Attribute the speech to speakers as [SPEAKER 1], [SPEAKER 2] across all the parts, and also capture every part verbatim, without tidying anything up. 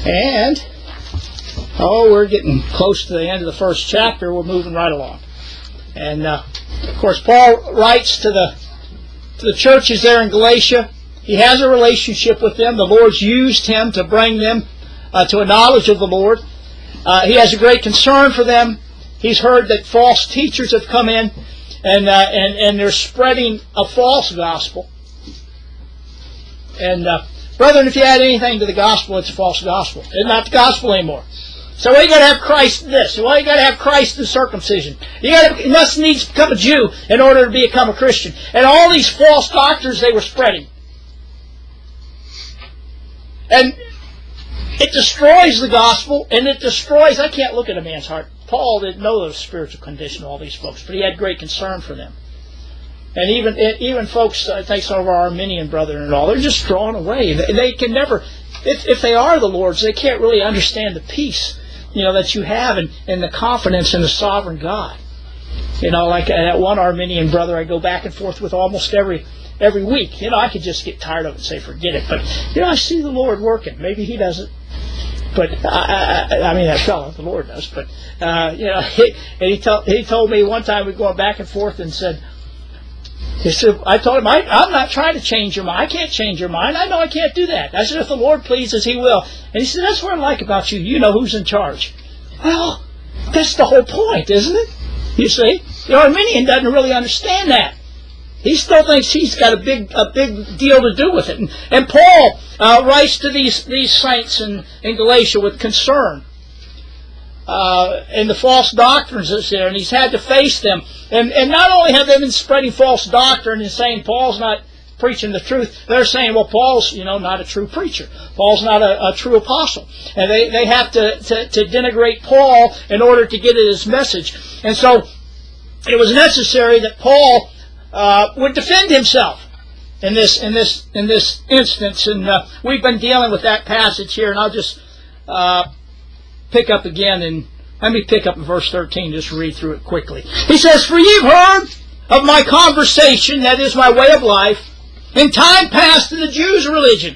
[SPEAKER 1] And, oh, we're getting close to the end of the first chapter. We're moving right along. And, uh, of course, Paul writes to the, to the churches there in Galatia. He has a relationship with them. The Lord's used him to bring them uh, to a knowledge of the Lord. Uh, he has a great concern for them. He's heard that false teachers have come in and, uh, and, and they're spreading a false gospel. And, uh, brethren, if you add anything to the gospel, it's a false gospel. It's not the gospel anymore. So why you got to have Christ this? Why you got to have Christ in circumcision? You got to, you must needs become a Jew in order to become a Christian. And all these false doctrines they were spreading. And it destroys the gospel, and it destroys, I can't look at a man's heart. Paul didn't know the spiritual condition of all these folks, but he had great concern for them. And even even folks, I think some of our Arminian brethren and all, they're just drawn away. They, they can never, if, if they are the Lord's, they can't really understand the peace, you know, that you have and, and the confidence in the sovereign God. You know, like that one Arminian brother I go back and forth with almost every every week. You know, I could just get tired of it and say, forget it. But, you know, I see the Lord working. Maybe he doesn't. But, I, I, I mean, that fellow, the Lord does. But, uh, you know, he, and he, told, he told me one time we were going back and forth and said, he said, I told him, I, I'm not trying to change your mind. I can't change your mind. I know I can't do that. I said, if the Lord pleases, he will. And he said, that's what I like about you. You know who's in charge. Well, that's the whole point, isn't it? You see? The Arminian doesn't really understand that. He still thinks he's got a big a big deal to do with it. And, and Paul uh, writes to these, these saints in, in Galatia with concern. Uh, and the false doctrines that's there, and he's had to face them. And, and not only have they been spreading false doctrine and saying Paul's not preaching the truth, they're saying, well, Paul's, you know, not a true preacher. Paul's not a, a true apostle. And they, they have to, to, to denigrate Paul in order to get at his message. And so it was necessary that Paul uh, would defend himself in this in this in this instance. And uh, we've been dealing with that passage here, and I'll just uh, pick up again and let me pick up in verse thirteen, just read through it quickly. He says, for you've heard of my conversation, that is my way of life, in time past in the Jews' religion.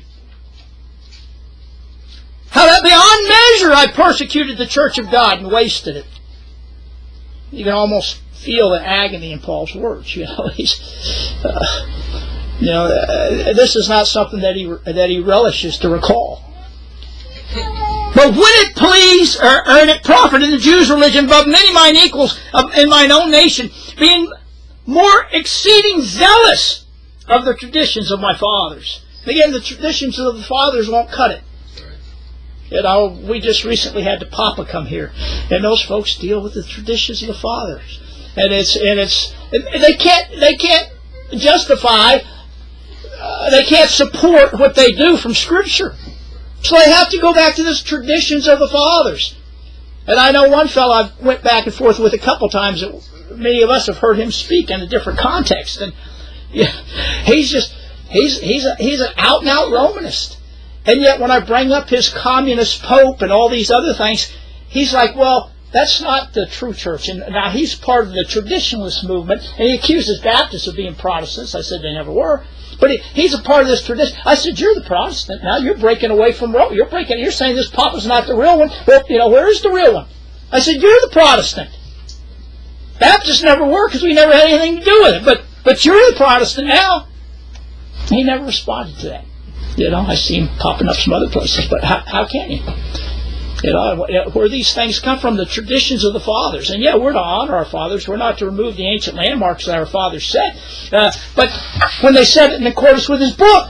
[SPEAKER 1] How that beyond measure I persecuted the church of God and wasted it. You can almost feel the agony in Paul's words. You know, he's, uh, you know, uh, this is not something that he that he relishes to recall. But would it please, or earn it profit in the Jews' religion above many mine equals in mine own nation, being more exceeding zealous of the traditions of my fathers. Again, the traditions of the fathers won't cut it. You know, we just recently had the Papa come here, and those folks deal with the traditions of the fathers, and it's and it's and they can't they can't justify, uh, they can't support what they do from Scripture. So they have to go back to the traditions of the fathers. And I know one fellow I went back and forth with a couple times that many of us have heard him speak in a different context. And yeah, he's just, he's he's a, he's an out-and-out Romanist. And yet when I bring up his communist pope and all these other things, he's like, well, that's not the true church. And now he's part of the traditionalist movement, and he accuses Baptists of being Protestants. I said they never were. But he, he's a part of this tradition. I said, you're the Protestant. Now you're breaking away from Rome. You're breaking. You're saying this Papa's not the real one. Well, you know, where is the real one? I said, you're the Protestant. Baptists never were because we never had anything to do with it. But but you're the Protestant now. He never responded to that. You know, I see him popping up some other places. But how, how can you? You know, where these things come from, the traditions of the fathers. And yeah, we're to honor our fathers. We're not to remove the ancient landmarks that our fathers set. Uh, but when they said it in accordance with his book.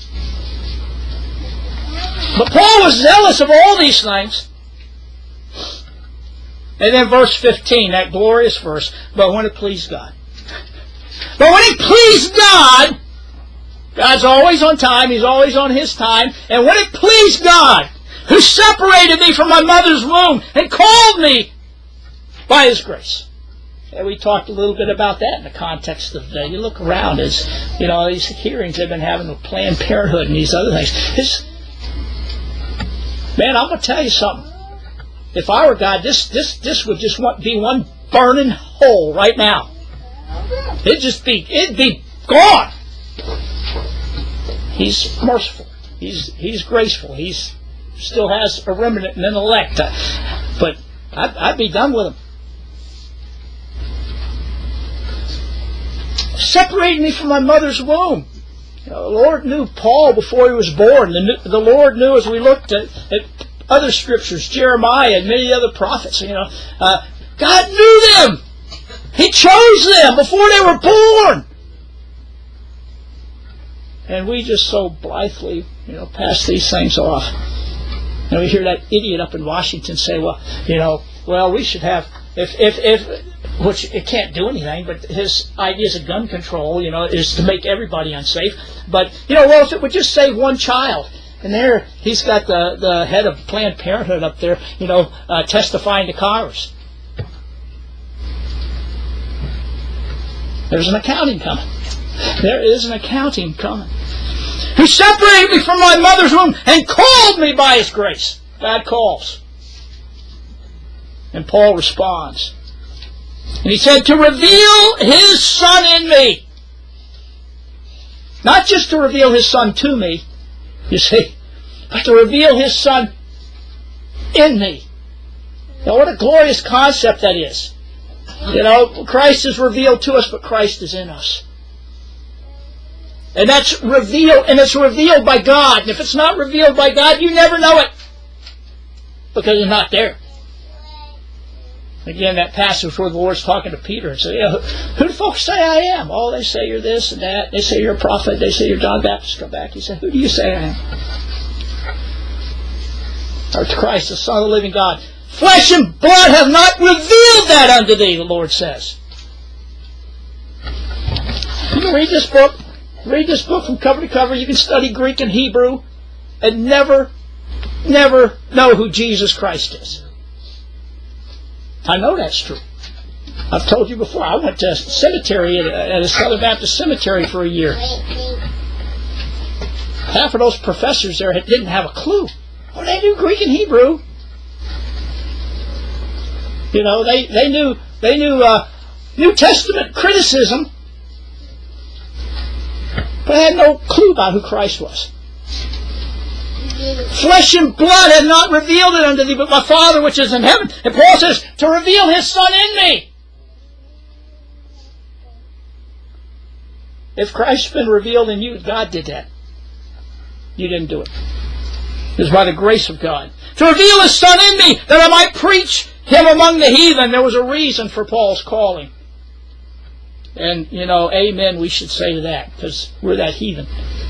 [SPEAKER 1] But Paul was zealous of all these things. And then verse fifteen, that glorious verse, but when it pleased God. But when it pleased God, God's always on time, He's always on His time, and when it pleased God, who separated me from my mother's womb and called me by His grace. And we talked a little bit about that in the context of, uh, you look around as, you know, these hearings they've been having with Planned Parenthood and these other things. This, man, I'm going to tell you something. If I were God, this this this would just be one burning hole right now. It'd just be, it'd be gone. He's merciful. He's He's graceful. He's still has a remnant and an elect. But I'd, I'd be done with them. Separated me from my mother's womb. You know, the Lord knew Paul before he was born. The, the Lord knew, as we looked at, at other scriptures, Jeremiah and many other prophets, you know, uh, God knew them. He chose them before they were born. And we just so blithely, you know, pass these things off. And we hear that idiot up in Washington say, well, you know, well, we should have, if, if, if, which it can't do anything, but his ideas of gun control, you know, is to make everybody unsafe. But, you know, well, if it would just save one child, and there he's got the, the head of Planned Parenthood up there, you know, uh, testifying to Congress. There's an accounting coming. There is an accounting coming. He separated me from my mother's womb and called me by His grace. God calls. And Paul responds. And he said, to reveal His Son in me. Not just to reveal His Son to me, you see, but to reveal His Son in me. Now, what a glorious concept that is. You know, Christ is revealed to us, but Christ is in us. And that's revealed, and it's revealed by God. And if it's not revealed by God, you never know it. Because it's not there. Again, that passage where the Lord's talking to Peter and said, yeah, who do folks say I am? Oh, they say you're this and that. They say you're a prophet. They say you're John Baptist. Come back. He said, who do you say I am? Or to Christ, the Son of the living God. Flesh and blood have not revealed that unto thee, the Lord says. You can read this book. Read this book from cover to cover. You can study Greek and Hebrew and never, never know who Jesus Christ is. I know that's true. I've told you before, I went to a cemetery at a, at a Southern Baptist cemetery for a year. Half of those professors there didn't have a clue. Oh, they knew Greek and Hebrew. You know, they, they knew they knew uh, New Testament criticism, but they had no clue about who Christ was. Flesh and blood have not revealed it unto thee, but my Father which is in heaven. And Paul says, to reveal His Son in me. If Christ's been revealed in you, God did that. You didn't do it. It was by the grace of God. To reveal His Son in me, that I might preach Him among the heathen. There was a reason for Paul's calling. And, you know, amen, we should say to that, because we're that heathen.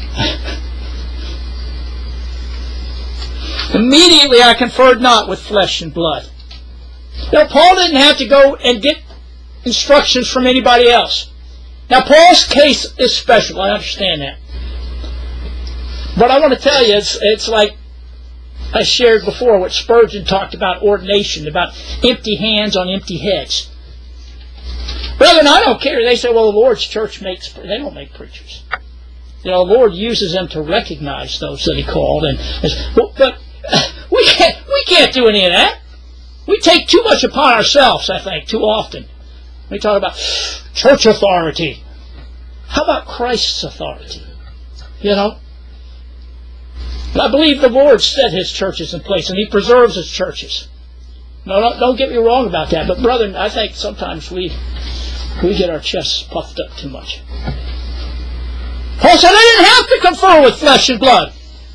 [SPEAKER 1] Immediately I conferred not with flesh and blood. Now, Paul didn't have to go and get instructions from anybody else. Now, Paul's case is special. I understand that. But I want to tell you, it's, it's like I shared before what Spurgeon talked about ordination, about empty hands on empty heads. Brethren, I don't care. They say, well, the Lord's church makes, they don't make preachers. You know, the Lord uses them to recognize those that He called. And, but we can't, we can't do any of that. We take too much upon ourselves, I think, too often. We talk about church authority. How about Christ's authority? You know? And I believe the Lord set His churches in place, and He preserves His churches. No, don't, don't get me wrong about that. But, brethren, I think sometimes we we get our chests puffed up too much. Paul said, I didn't have to confer with flesh and blood.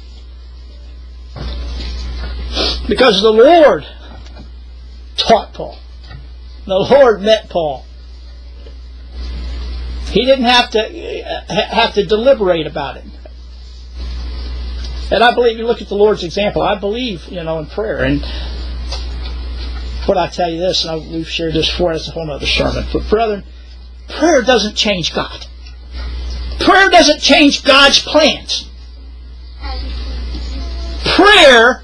[SPEAKER 1] Because the Lord taught Paul. The Lord met Paul. He didn't have to have to deliberate about it. And I believe, you look at the Lord's example, I believe, you know, in prayer. And what I tell you this, and I, we've shared this before, it's a whole other sermon. But brethren, prayer doesn't change God. Prayer doesn't change God's plans. Prayer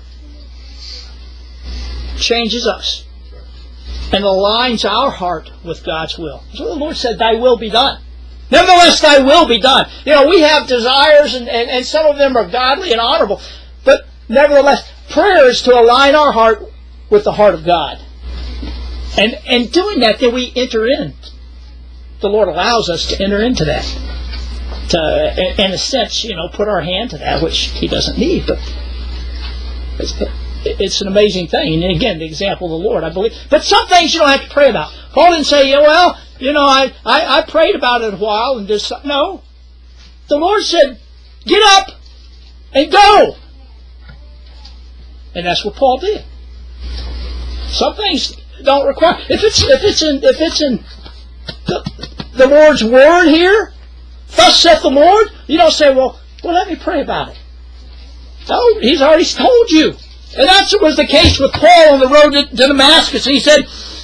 [SPEAKER 1] changes us and aligns our heart with God's will. So the Lord said, thy will be done. Nevertheless, thy will be done. You know, we have desires, and, and, and some of them are godly and honorable. But nevertheless, prayer is to align our heart with the heart of God. And, and doing that, then we enter in. The Lord allows us to enter into that. To, in a sense, you know, put our hand to that, which He doesn't need. But It's, it's an amazing thing. And again, the example of the Lord, I believe. But some things you don't have to pray about. Paul didn't say, yeah, well, you know, I, I, I prayed about it a while and just, no. The Lord said, get up and go. And that's what Paul did. Some things don't require. If it's if it's in if it's in the, the Lord's word here, thus saith the Lord, you don't say, well, well, let me pray about it. No, He's already told you. And that was the case with Paul on the road to, to Damascus. And he said,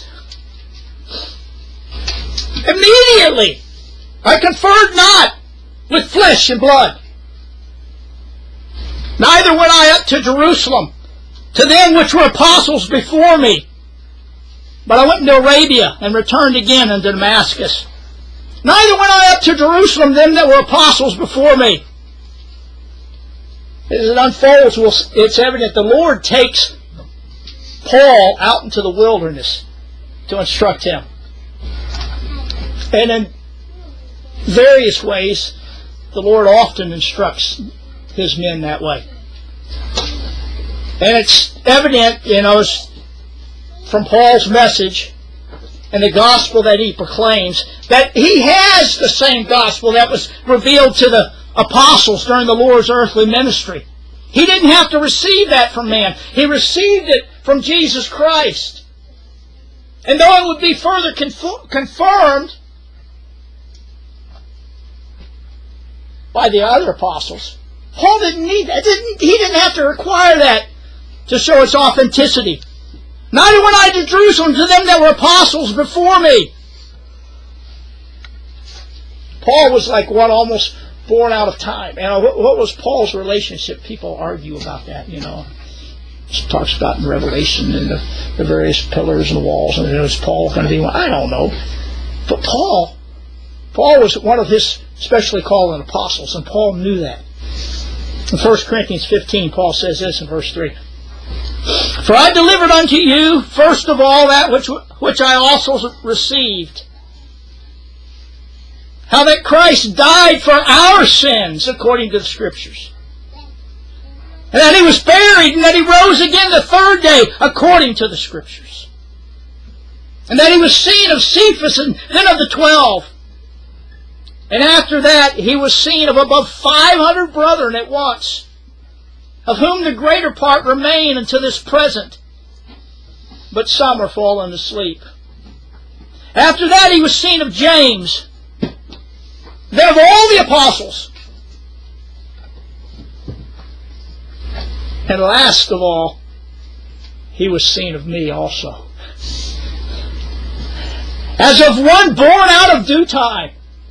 [SPEAKER 1] immediately I conferred not with flesh and blood. Neither went I up to Jerusalem to them which were apostles before me, but I went into Arabia and returned again unto Damascus. Neither went I up to Jerusalem them that were apostles before me. As it unfolds, it's evident the Lord takes Paul out into the wilderness to instruct him. And in various ways, the Lord often instructs His men that way. And it's evident, you know, from Paul's message and the gospel that he proclaims, that he has the same gospel that was revealed to the apostles during the Lord's earthly ministry. He didn't have to receive that from man. He received it from Jesus Christ. And though it would be further conf- confirmed by the other apostles, Paul didn't need that. Didn't, he didn't have to require that to show its authenticity. Neither went I to Jerusalem to them that were apostles before me. Paul was like one almost born out of time. And what, what was Paul's relationship? People argue about that, you know. It talks about in Revelation and the, the various pillars and walls, and is Paul going to be one? I don't know. But Paul, Paul was one of his specially called apostles, and Paul knew that. In First Corinthians fifteen, Paul says this in verse three. For I delivered unto you, first of all, that which, which I also received, how that Christ died for our sins, according to the Scriptures. And that He was buried, and that He rose again the third day, according to the Scriptures. And that He was seen of Cephas, and then of the twelve. And after that, He was seen of above five hundred brethren at once, of whom the greater part remain unto this present, but some are fallen asleep. After that, He was seen of James, then of all the apostles. And last of all, He was seen of me also, as of one born out of due time.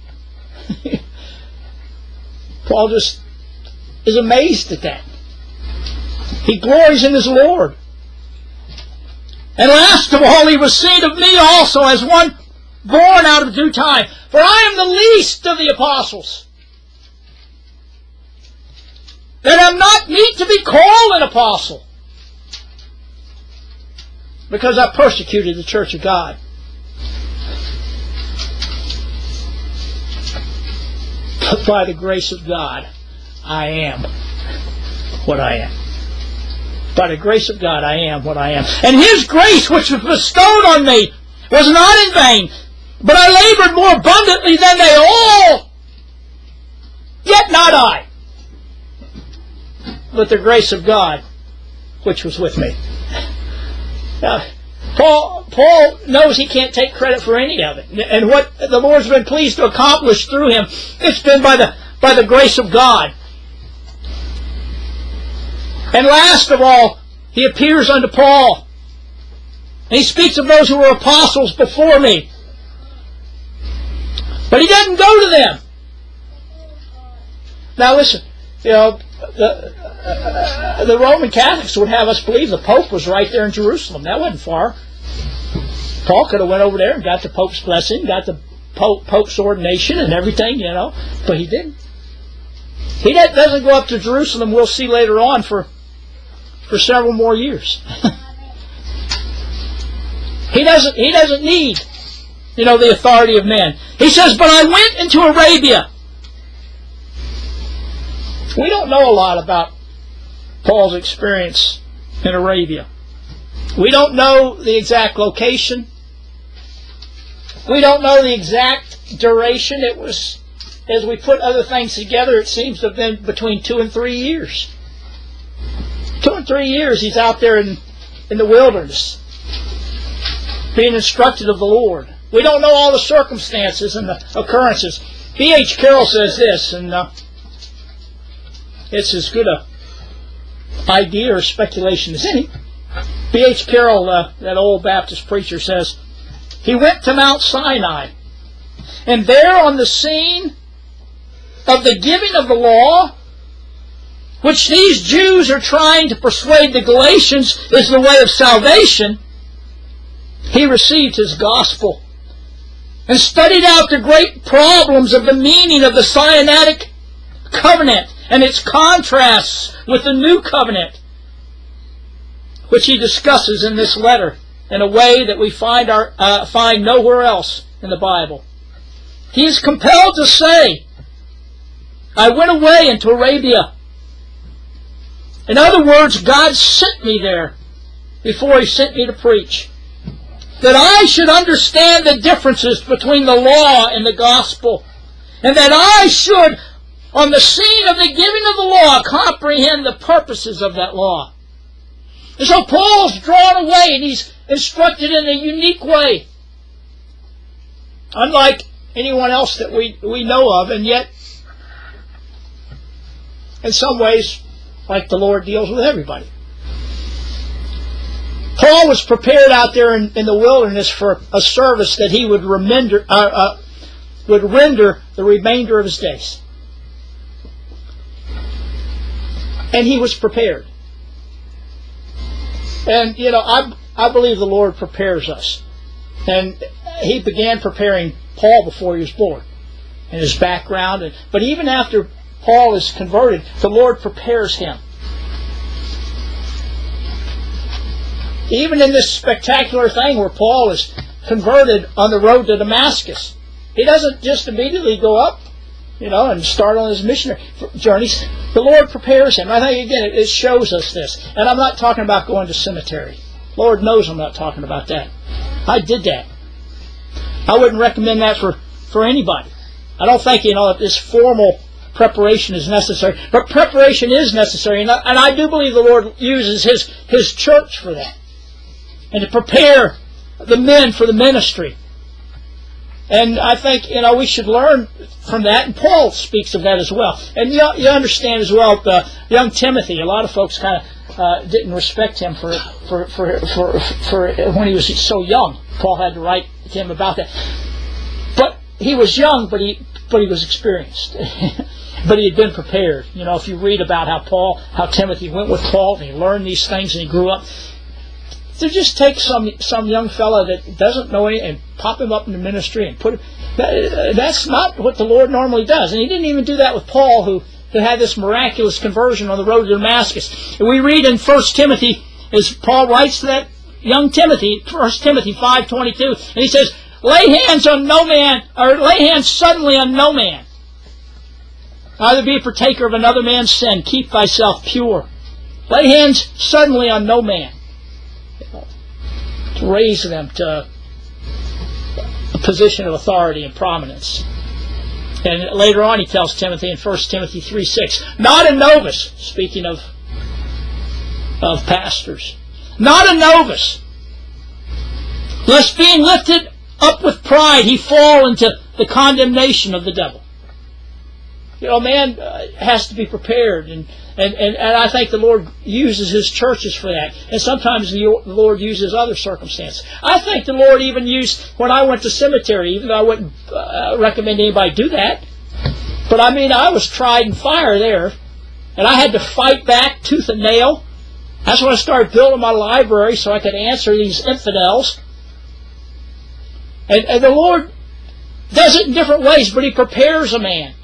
[SPEAKER 1] Paul just is amazed at that. He glories in his Lord. And last of all, He was seen of me also as one born out of due time. For I am the least of the apostles, that am not meet to be called an apostle, because I persecuted the church of God. But by the grace of God, I am what I am. By the grace of God, I am what I am. And His grace, which was bestowed on me, was not in vain, but I labored more abundantly than they all. Yet not I, but the grace of God, which was with me. Now, Paul, Paul knows he can't take credit for any of it. And what the Lord's been pleased to accomplish through him, it's been by the, by the grace of God. And last of all, He appears unto Paul. And He speaks of those who were apostles before me. But He doesn't go to them. Now listen, you know, the, uh, the Roman Catholics would have us believe the Pope was right there in Jerusalem. That wasn't far. Paul could have went over there and got the Pope's blessing, got the Pope, Pope's ordination and everything, you know. But he didn't. He doesn't go up to Jerusalem, we'll see later on, for, for several more years. he doesn't he doesn't need, you know, the authority of men. He says, but I went into Arabia. We don't know a lot about Paul's experience in Arabia. We don't know the exact location. We don't know the exact duration. It was, as we put other things together, it seems to have been between two and three years. Two and three years he's out there in, in the wilderness, being instructed of the Lord. We don't know all the circumstances and the occurrences. B H Carroll says this, and uh, it's as good a idea or speculation as any. B H Carroll, uh, that old Baptist preacher, says, he went to Mount Sinai, and there on the scene of the giving of the law, which these Jews are trying to persuade the Galatians is the way of salvation, he received his gospel and studied out the great problems of the meaning of the Sinaitic covenant and its contrasts with the new covenant, which he discusses in this letter in a way that we find our uh, find nowhere else in the Bible. He is compelled to say, I went away into Arabia. In other words, God sent me there before He sent me to preach, that I should understand the differences between the law and the gospel, and that I should, on the scene of the giving of the law, comprehend the purposes of that law. And so Paul's drawn away, and he's instructed in a unique way, unlike anyone else that we, we know of, and yet, in some ways, like the Lord deals with everybody. Paul was prepared out there in, in the wilderness for a service that he would remender, uh, uh, would render the remainder of his days. And he was prepared. And, you know, I, I believe the Lord prepares us. And He began preparing Paul before he was born, and his background. And, but even after Paul is converted, the Lord prepares him. Even in this spectacular thing where Paul is converted on the road to Damascus, he doesn't just immediately go up, you know, and start on his missionary journeys. The Lord prepares him. I think, again, it shows us this. And I'm not talking about going to cemetery. Lord knows I'm not talking about that. I did that. I wouldn't recommend that for, for anybody. I don't think, you know, that this formal preparation is necessary. But preparation is necessary. And I, and I do believe the Lord uses His, His church for that. And to prepare the men for the ministry. And I think, you know, we should learn from that. And Paul speaks of that as well. And you, you understand as well, the young Timothy, a lot of folks kind of uh, didn't respect him for, for, for, for, for when he was so young. Paul had to write to him about that. But he was young, but he but he was experienced. But he had been prepared. You know, if you read about how Paul, how Timothy went with Paul and he learned these things and he grew up. To just take some some young fella that doesn't know anything and pop him up in the ministry and put him, that, that's not what the Lord normally does. And He didn't even do that with Paul, who, who had this miraculous conversion on the road to Damascus. And we read in First Timothy, as Paul writes to that young Timothy, First Timothy five twenty-two, and he says, lay hands on no man, or lay hands suddenly on no man. Neither be a partaker of another man's sin. Keep thyself pure. Lay hands suddenly on no man. To raise them to a position of authority and prominence. And later on he tells Timothy in First Timothy three six, not a novice, speaking of, of pastors, not a novice, lest being lifted up with pride he fall into the condemnation of the devil. You know, man uh, has to be prepared, and, and, and, and I think the Lord uses His churches for that. And sometimes the, the Lord uses other circumstances. I think the Lord even used, when I went to cemetery, even though I wouldn't uh, recommend anybody do that, but I mean, I was tried in fire there, and I had to fight back tooth and nail. That's when I started building my library so I could answer these infidels. And, and the Lord does it in different ways, but He prepares a man.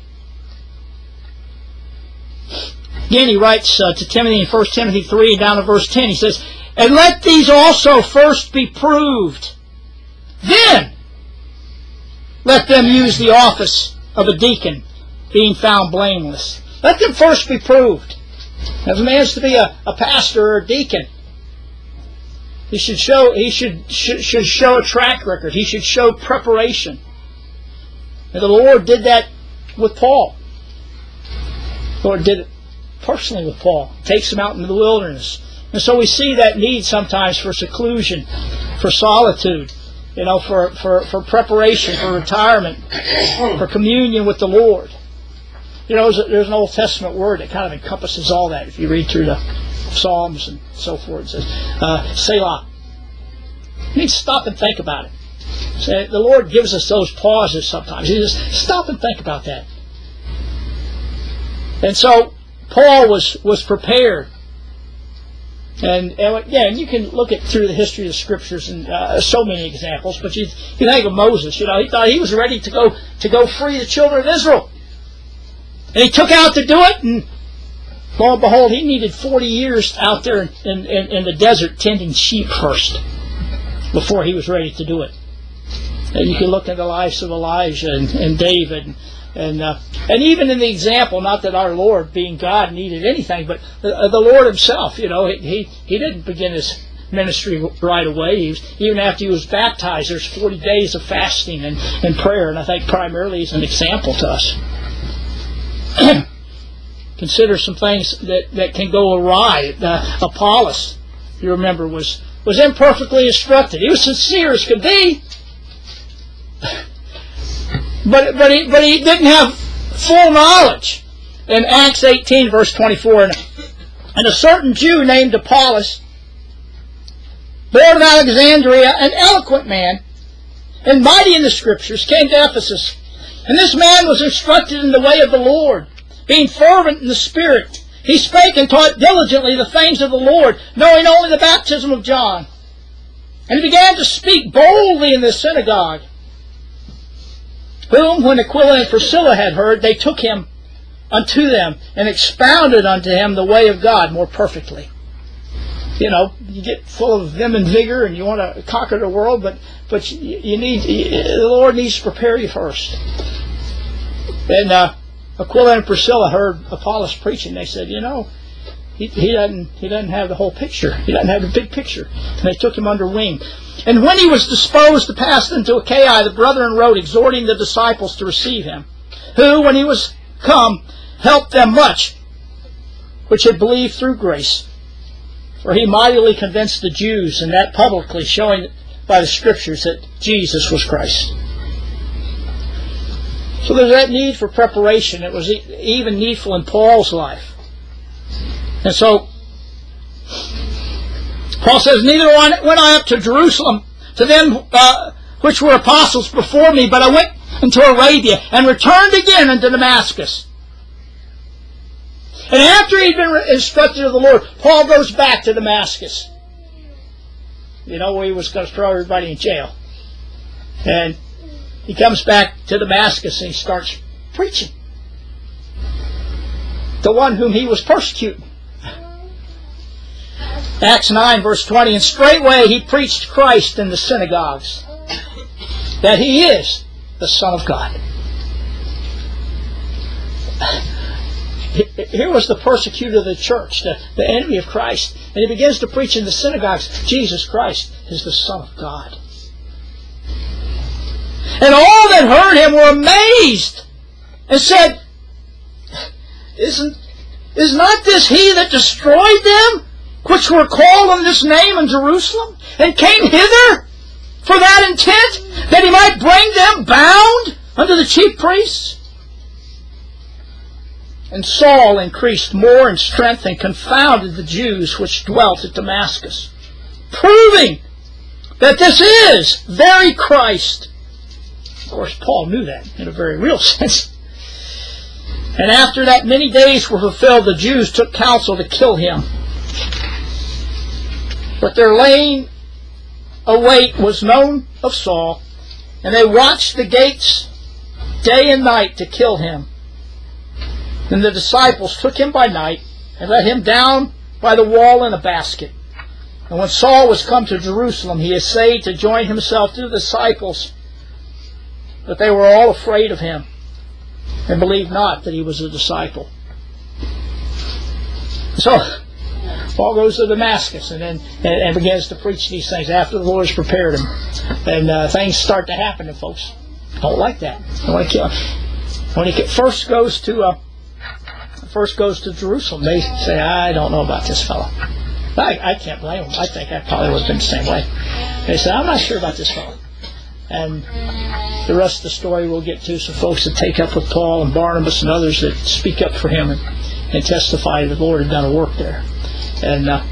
[SPEAKER 1] Again, he writes uh, to Timothy in First Timothy three, and down to verse ten, he says, and let these also first be proved. Then let them use the office of a deacon, being found blameless. Let them first be proved. If a man's to be a, a pastor or a deacon, He should show. He should, should should show a track record. He should show preparation. And the Lord did that with Paul. The Lord did it personally with Paul. Takes him out into the wilderness. And so we see that need sometimes for seclusion, for solitude, you know, for, for, for preparation, for retirement, for communion with the Lord. You know, there's, a, there's an Old Testament word that kind of encompasses all that. If you read through the Psalms and so forth, it says, uh, Selah. You need to stop and think about it. So the Lord gives us those pauses sometimes. He says, stop and think about that. And so Paul was, was prepared. And, and yeah, and you can look at through the history of the Scriptures and uh, so many examples. But you, you think of Moses. You know, he thought he was ready to go to go free the children of Israel, and he took out to do it. And lo and behold, he needed forty years out there in, in, in the desert tending sheep first before he was ready to do it. And you can look at the lives of Elijah and, and David. And uh, and even in the example, not that our Lord, being God, needed anything, but the, uh, the Lord Himself, you know, he, he he didn't begin His ministry right away. He was, even after He was baptized, there's forty days of fasting and, and prayer, and I think primarily He's an example to us. Consider some things that, that can go awry. Uh, Apollos, you remember, was, was imperfectly instructed. He was sincere as could be. But but he but he didn't have full knowledge. In Acts eighteen, verse twenty-four, and, and a certain Jew named Apollos, born of Alexandria, an eloquent man, and mighty in the Scriptures, came to Ephesus. And this man was instructed in the way of the Lord, being fervent in the Spirit. He spake and taught diligently the things of the Lord, knowing only the baptism of John. And he began to speak boldly in the synagogue. Whom, when Aquila and Priscilla had heard, they took him unto them, and expounded unto him the way of God more perfectly. You know, you get full of vim and vigor, and you want to conquer the world, but but you, you need the Lord needs to prepare you first. And uh, Aquila and Priscilla heard Apollos preaching. They said, you know, he, he doesn't he doesn't have the whole picture. He doesn't have the big picture. And they took him under wing. And when he was disposed to pass into Achaia, the brethren wrote, exhorting the disciples to receive him, who, when he was come, helped them much, which had believed through grace. For he mightily convinced the Jews, and that publicly, showing by the Scriptures that Jesus was Christ. So there's that need for preparation. It was even needful in Paul's life. And so Paul says, neither went I up to Jerusalem to them uh, which were apostles before me, but I went into Arabia and returned again unto Damascus. And after he'd been instructed of the Lord, Paul goes back to Damascus. You know, where he was going to throw everybody in jail. And he comes back to Damascus and he starts preaching. The one whom he was persecuting. Acts nine, verse twenty, and straightway he preached Christ in the synagogues, that he is the Son of God. Here was the persecutor of the church, the, the enemy of Christ, and he begins to preach in the synagogues, Jesus Christ is the Son of God. And all that heard him were amazed, and said, Isn't, is not this he that destroyed them, which were called on this name in Jerusalem, and came hither for that intent, that he might bring them bound unto the chief priests? And Saul increased more in strength and confounded the Jews which dwelt at Damascus, proving that this is very Christ. Of course, Paul knew that in a very real sense. And after that many days were fulfilled, the Jews took counsel to kill him. But their laying await was known of Saul, and they watched the gates day and night to kill him. Then the disciples took him by night and let him down by the wall in a basket. And when Saul was come to Jerusalem, he essayed to join himself to the disciples, but they were all afraid of him and believed not that he was a disciple. So, Paul goes to Damascus and then and, and begins to preach these things after the Lord has prepared him. And uh, things start to happen to folks. Don't like that. Don't want to kill him. When he first goes to uh, first goes to Jerusalem, they say, I don't know about this fellow. I, I can't blame them. I think I probably would have been the same way. They said, I'm not sure about this fellow. And the rest of the story we'll get to, some folks that take up with Paul and Barnabas and others that speak up for him and, and testify that the Lord had done a work there. And uh,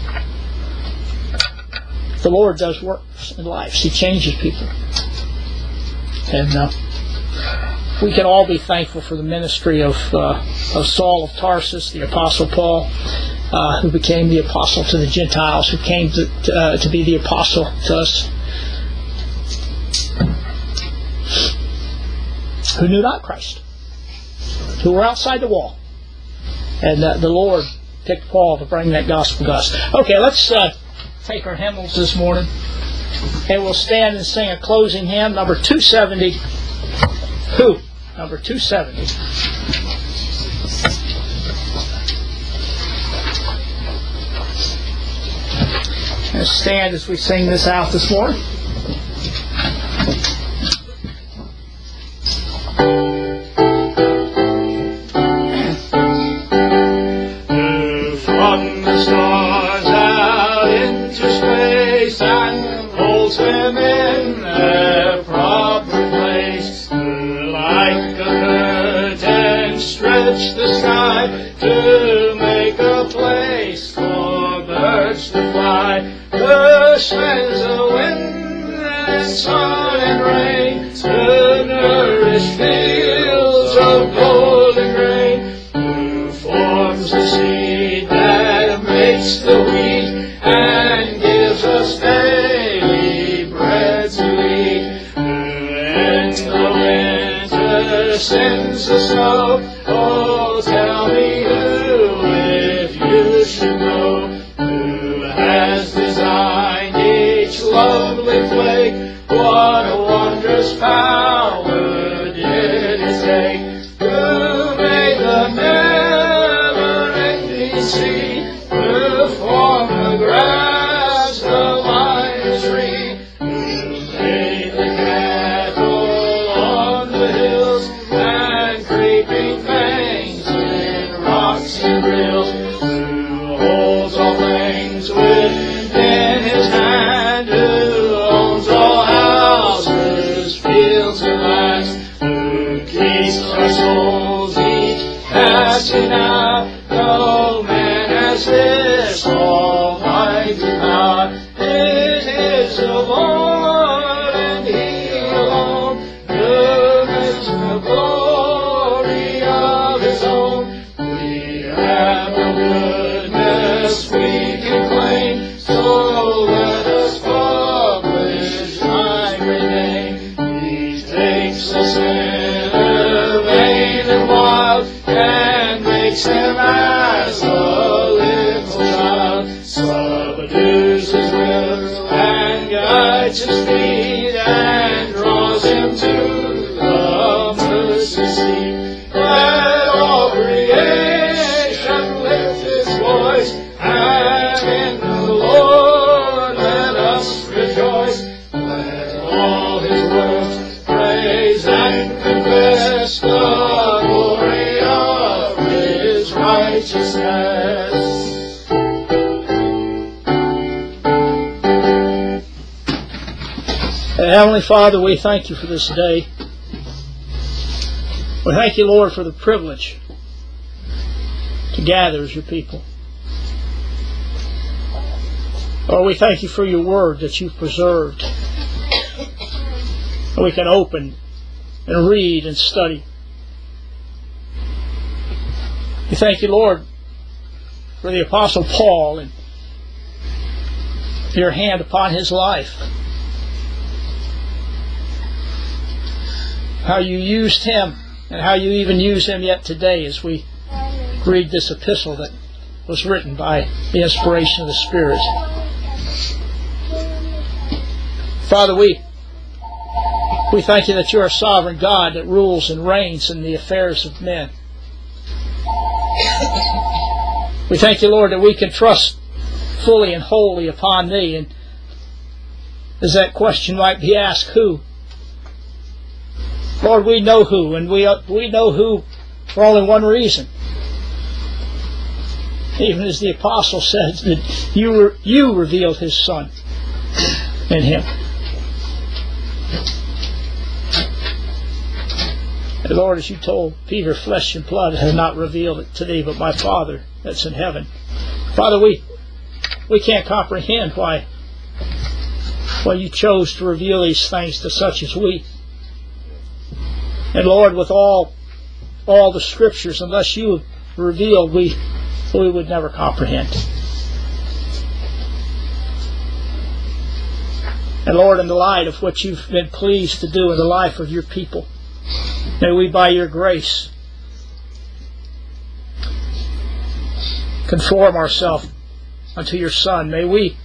[SPEAKER 1] the Lord does works in lives. He changes people. And uh, we can all be thankful for the ministry of, uh, of Saul of Tarsus, the Apostle Paul, Uh, who became the apostle to the Gentiles, who came to, to, uh, to be the apostle to us, who knew not Christ, who were outside the wall. And uh, the Lord picked Paul to bring that gospel to us. Okay, let's uh, take our hymnals this morning, and we'll stand and sing a closing hymn, number two seventy. Who? Number two seventy. Let's stand as we sing this out this morning.
[SPEAKER 2] From the stars out into space and holds them in their proper place, like a curtain stretch the sky to make a place for birds to fly. Sends the wind and sun and rain to nourish fields of golden grain. Who forms the seed that makes the wheat and gives us daily bread to eat. Who in the winter sends the snow. Oh, tell me who, if you should know, who has designed lovely flake, what a wondrous power did it take, who made the never-ending sea, who formed the grass, the vine tree, who made the cattle on the hills, and creeping things in rocks and rills, who holds all things within his hand, who owns all houses, fields and lands, who keeps our souls each passing out. No man has this almighty power. It is the Lord and He alone, who makes the glory of His own. We have no goodness we can claim, so let us publish thy great name. He takes the sinner vain and wild, and makes him as a little child, subdues his will and guides his feet, and draws him to the mercy seat. Let all creation lift its voice, and in the Lord let us rejoice. Let all His works praise and confess the glory of His righteousness.
[SPEAKER 1] Heavenly Father, we thank You for this day. We thank You, Lord, for the privilege to gather as Your people. Lord, we thank You for Your word that You've preserved, that we can open and read and study. We thank You, Lord, for the Apostle Paul and Your hand upon his life. How You used him, and how You even use him yet today as we read this epistle that was written by the inspiration of the Spirit. Father, we we thank You that You are a sovereign God that rules and reigns in the affairs of men. We thank you, Lord, that we can trust fully and wholly upon Thee. And as that question might be asked, who? Lord, we know who, and we we know who for only one reason. Even as the apostle says that you were, you revealed His Son in Him. And Lord, as you told Peter, flesh and blood has not revealed it to thee, but my Father that's in heaven. Father, we we can't comprehend why why you chose to reveal these things to such as we. And Lord, with all all the Scriptures, unless you revealed, we we would never comprehend. And Lord, in the light of what you've been pleased to do in the life of your people, may we, by your grace, conform ourselves unto your Son. May we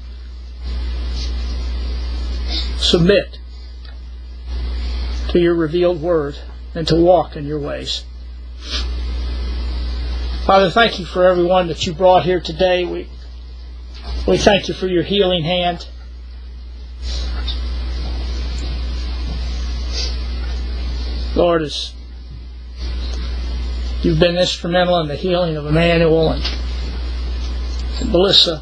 [SPEAKER 1] submit to your revealed word and to walk in your ways. Father, thank you for everyone that you brought here today. We, we thank you for your healing hand. Lord, as you've been instrumental in the healing of Emmanuel and, and Melissa,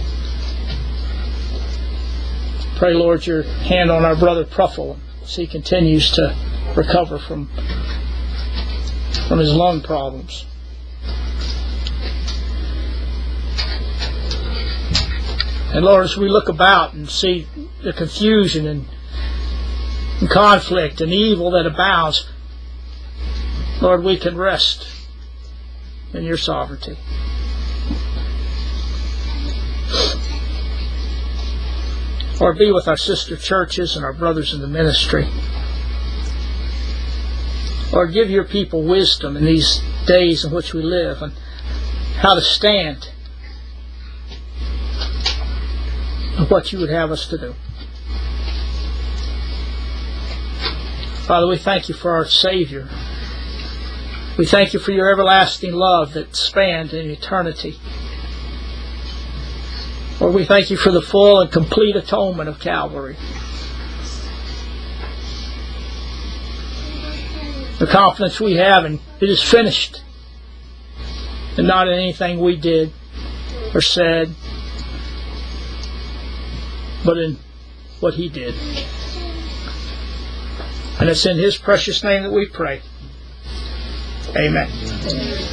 [SPEAKER 1] pray, Lord, your hand on our brother Pruffle as he continues to recover from, from his lung problems. And Lord, as we look about and see the confusion and, and conflict and evil that abounds, Lord, we can rest in your sovereignty. Lord, be with our sister churches and our brothers in the ministry. Lord, give your people wisdom in these days in which we live and how to stand in what you would have us to do. Father, we thank you for our Savior. We thank you for your everlasting love that spanned in eternity. Lord, we thank you for the full and complete atonement of Calvary. The confidence we have in it is finished, and not in anything we did or said, but in what He did. And it's in His precious name that we pray. Amen.